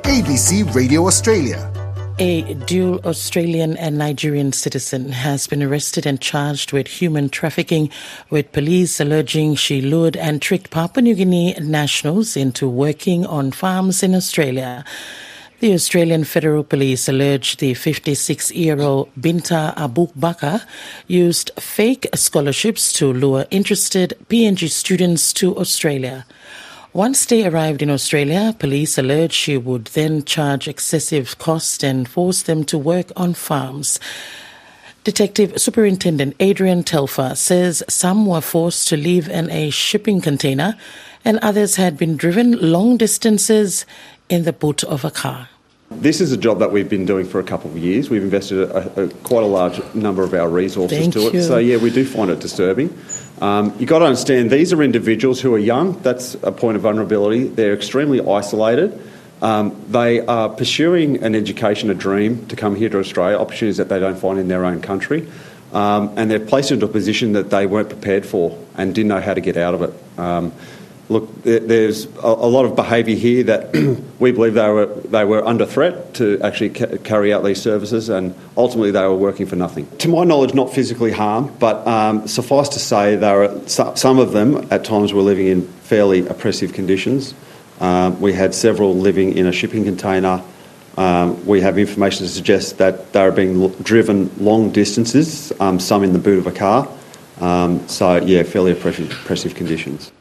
ABC Radio Australia. A dual Australian and Nigerian citizen has been arrested and charged with human trafficking, with police alleging she lured and tricked Papua New Guinea nationals into working on farms in Australia. The Australian Federal Police allege the 56-year-old Binta Abubakar used fake scholarships to lure interested PNG students to Australia. Once they arrived in Australia, police allege she would then charge excessive costs and force them to work on farms. Detective Superintendent Adrian Telfer says some were forced to live in a shipping container and others had been driven long distances in the boot of a car. This is a job that we've been doing for a couple of years. We've invested quite a large number of our resources to it. So, yeah, we do find it disturbing. You've got to understand, these are individuals who are young. That's a point of vulnerability. They're extremely isolated. They are pursuing an education, a dream to come here to Australia, opportunities that they don't find in their own country. And they're placed into a position that they weren't prepared for and didn't know how to get out of it. Look, there's a lot of behaviour here that we believe they were under threat to actually carry out these services, and ultimately they were working for nothing. To my knowledge, not physically harmed, but suffice to say, some of them at times were living in fairly oppressive conditions. We had several living in a shipping container. We have information to suggest that they were being driven long distances, some in the boot of a car. So, yeah, fairly oppressive conditions.